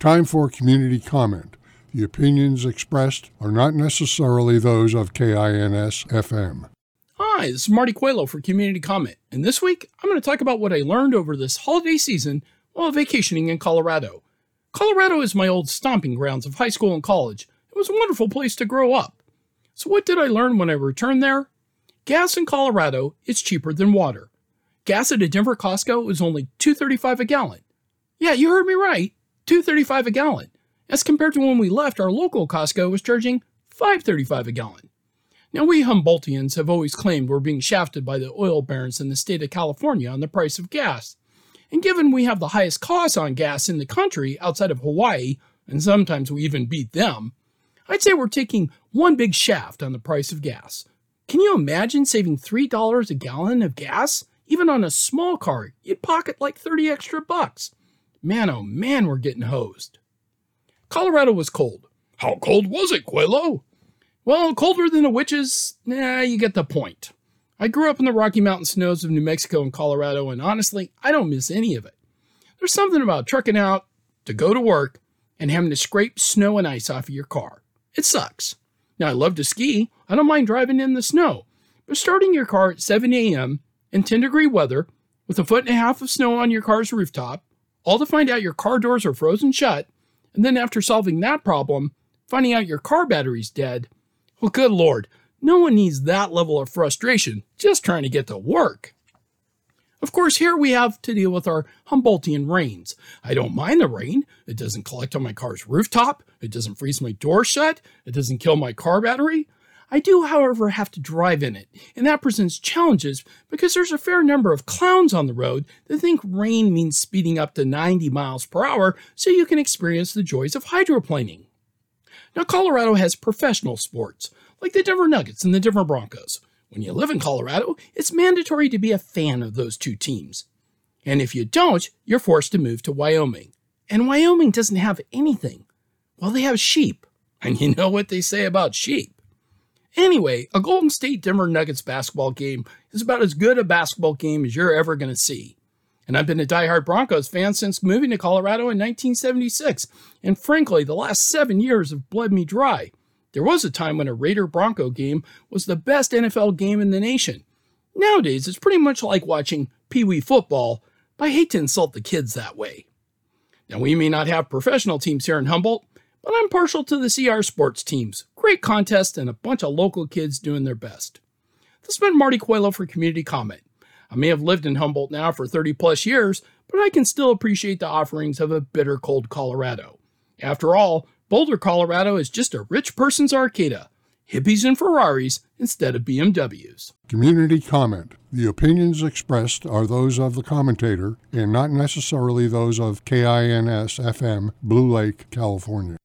Time for community comment. The opinions expressed are not necessarily those of KINS-FM. Hi, this is Marty Coelho for Community Comment, and this week I'm going to talk about what I learned over this holiday season while vacationing in Colorado. Colorado is my old stomping grounds of high school and college. It was a wonderful place to grow up. So what did I learn when I returned there? Gas in Colorado is cheaper than water. Gas at a Denver Costco is only $2.35 a gallon. Yeah, you heard me right, $2.35 a gallon. As compared to when we left, our local Costco was charging $5.35 a gallon. Now, we Humboldtians have always claimed we're being shafted by the oil barons in the state of California on the price of gas. And given we have the highest costs on gas in the country outside of Hawaii, and sometimes we even beat them, I'd say we're taking one big shaft on the price of gas. Can you imagine saving $3 a gallon of gas? Even on a small car, you'd pocket like 30 extra bucks. Man, oh man, we're getting hosed. Colorado was cold. How cold was it, Coelho? Well, colder than the witches? Nah, you get the point. I grew up in the Rocky Mountain snows of New Mexico and Colorado, and honestly, I don't miss any of it. There's something about trucking out to go to work and having to scrape snow and ice off of your car. It sucks. Now, I love to ski. I don't mind driving in the snow. But starting your car at 7 a.m. in 10-degree weather with 1.5 feet of snow on your car's rooftop, all to find out your car doors are frozen shut, and then after solving that problem, finding out your car battery's dead. Well, good Lord, no one needs that level of frustration just trying to get to work. Of course, here we have to deal with our Humboldtian rains. I don't mind the rain. It doesn't collect on my car's rooftop. It doesn't freeze my door shut. It doesn't kill my car battery. I do, however, have to drive in it, and that presents challenges because there's a fair number of clowns on the road that think rain means speeding up to 90 miles per hour so you can experience the joys of hydroplaning. Now, Colorado has professional sports, like the Denver Nuggets and the Denver Broncos. When you live in Colorado, it's mandatory to be a fan of those two teams. And if you don't, you're forced to move to Wyoming. And Wyoming doesn't have anything. Well, they have sheep. And you know what they say about sheep. Anyway, a Golden State Denver Nuggets basketball game is about as good a basketball game as you're ever going to see. And I've been a diehard Broncos fan since moving to Colorado in 1976. And frankly, the last 7 years have bled me dry. There was a time when a Raider-Bronco game was the best NFL game in the nation. Nowadays, it's pretty much like watching Pee Wee football, but I hate to insult the kids that way. Now, we may not have professional teams here in Humboldt, but I'm partial to the CR sports teams. Great contest and a bunch of local kids doing their best. This has been Marty Coelho for Community Comment. I may have lived in Humboldt now for 30 plus years, but I can still appreciate the offerings of a bitter cold Colorado. After all, Boulder, Colorado is just a rich person's Arcata. Hippies and Ferraris instead of BMWs. Community comment. The opinions expressed are those of the commentator and not necessarily those of KINS-FM, Blue Lake, California.